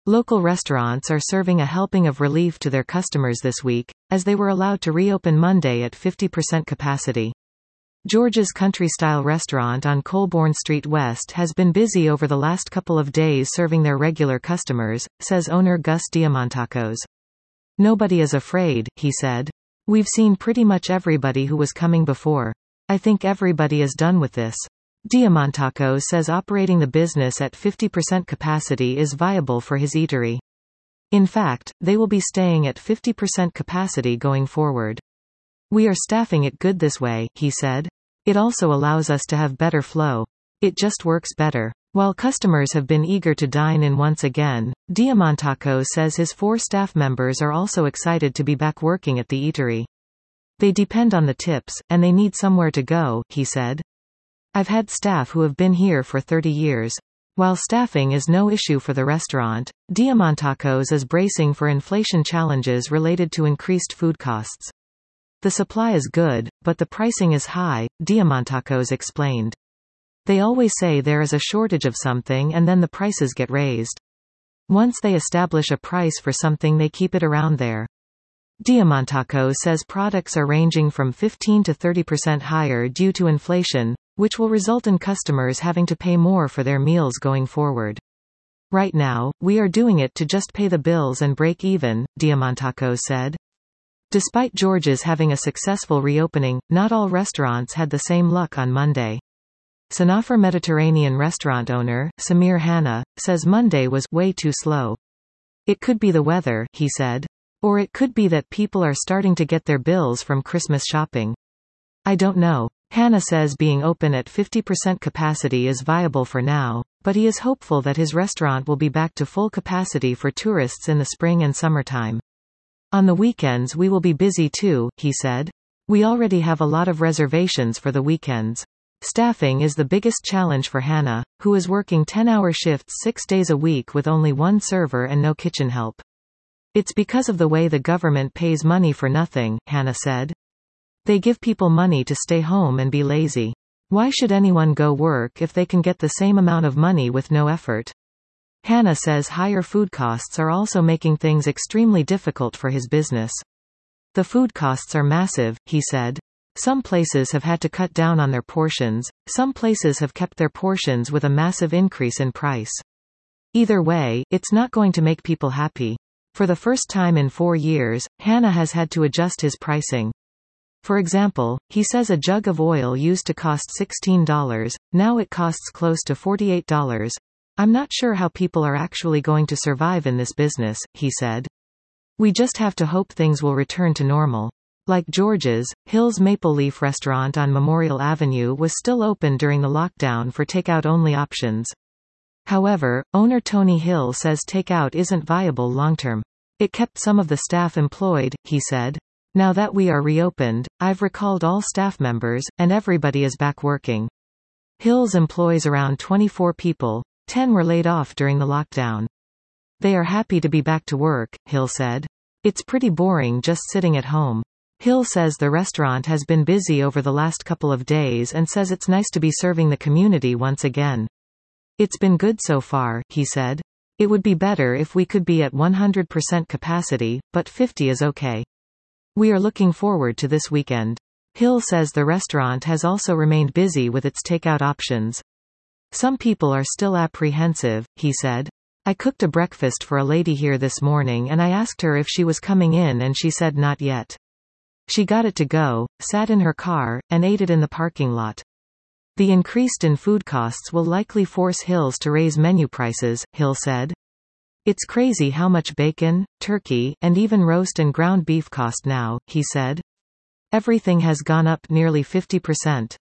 Local restaurants are serving a helping of relief to their customers this week, as they were allowed to reopen Monday at 50% capacity. George's Country-style restaurant on Colborne Street West has been busy over the last couple of days serving their regular customers, says owner Gus Diamantakos. Nobody is afraid, he said. We've seen pretty much everybody who was coming before. I think everybody is done with this. Diamantakos says operating the business at 50% capacity is viable for his eatery. In fact, they will be staying at 50% capacity going forward. We are staffing it good this way, he said. It also allows us to have better flow. It just works better. While customers have been eager to dine in once again, Diamantakos says his 4 staff members are also excited to be back working at the eatery. They depend on the tips, and they need somewhere to go, he said. I've had staff who have been here for 30 years. While staffing is no issue for the restaurant, Diamantakos is bracing for inflation challenges related to increased food costs. The supply is good, but the pricing is high, Diamantakos explained. They always say there is a shortage of something and then the prices get raised. Once they establish a price for something, they keep it around there. Diamantakos says products are ranging from 15 to 30% higher due to inflation, which will result in customers having to pay more for their meals going forward. Right now, we are doing it to just pay the bills and break even, Diamantakos said. Despite George's having a successful reopening, not all restaurants had the same luck on Monday. Sanafar Mediterranean restaurant owner, Samir Hanna, says Monday was way too slow. It could be the weather, he said. Or it could be that people are starting to get their bills from Christmas shopping. I don't know. Hanna says being open at 50% capacity is viable for now, but he is hopeful that his restaurant will be back to full capacity for tourists in the spring and summertime. On the weekends we will be busy too, he said. We already have a lot of reservations for the weekends. Staffing is the biggest challenge for Hanna, who is working 10-hour shifts 6 days a week with only 1 server and no kitchen help. It's because of the way the government pays money for nothing, Hanna said. They give people money to stay home and be lazy. Why should anyone go work if they can get the same amount of money with no effort? Hanna says higher food costs are also making things extremely difficult for his business. The food costs are massive, he said. Some places have had to cut down on their portions, some places have kept their portions with a massive increase in price. Either way, it's not going to make people happy. For the first time in 4 years, Hanna has had to adjust his pricing. For example, he says a jug of oil used to cost $16, now it costs close to $48. I'm not sure how people are actually going to survive in this business, he said. We just have to hope things will return to normal. Like George's, Hill's Maple Leaf restaurant on Memorial Avenue was still open during the lockdown for takeout-only options. However, owner Tony Hill says takeout isn't viable long-term. It kept some of the staff employed, he said. Now that we are reopened, I've recalled all staff members, and everybody is back working. Hill's employs around 24 people, 10 were laid off during the lockdown. They are happy to be back to work, Hill said. It's pretty boring just sitting at home. Hill says the restaurant has been busy over the last couple of days and says it's nice to be serving the community once again. It's been good so far, he said. It would be better if we could be at 100% capacity, but 50 is okay. We are looking forward to this weekend. Hill says the restaurant has also remained busy with its takeout options. Some people are still apprehensive, he said. I cooked a breakfast for a lady here this morning and I asked her if she was coming in and she said not yet. She got it to go, sat in her car, and ate it in the parking lot. The increase in food costs will likely force Hills to raise menu prices, Hill said. It's crazy how much bacon, turkey, and even roast and ground beef cost now, he said. Everything has gone up nearly 50%.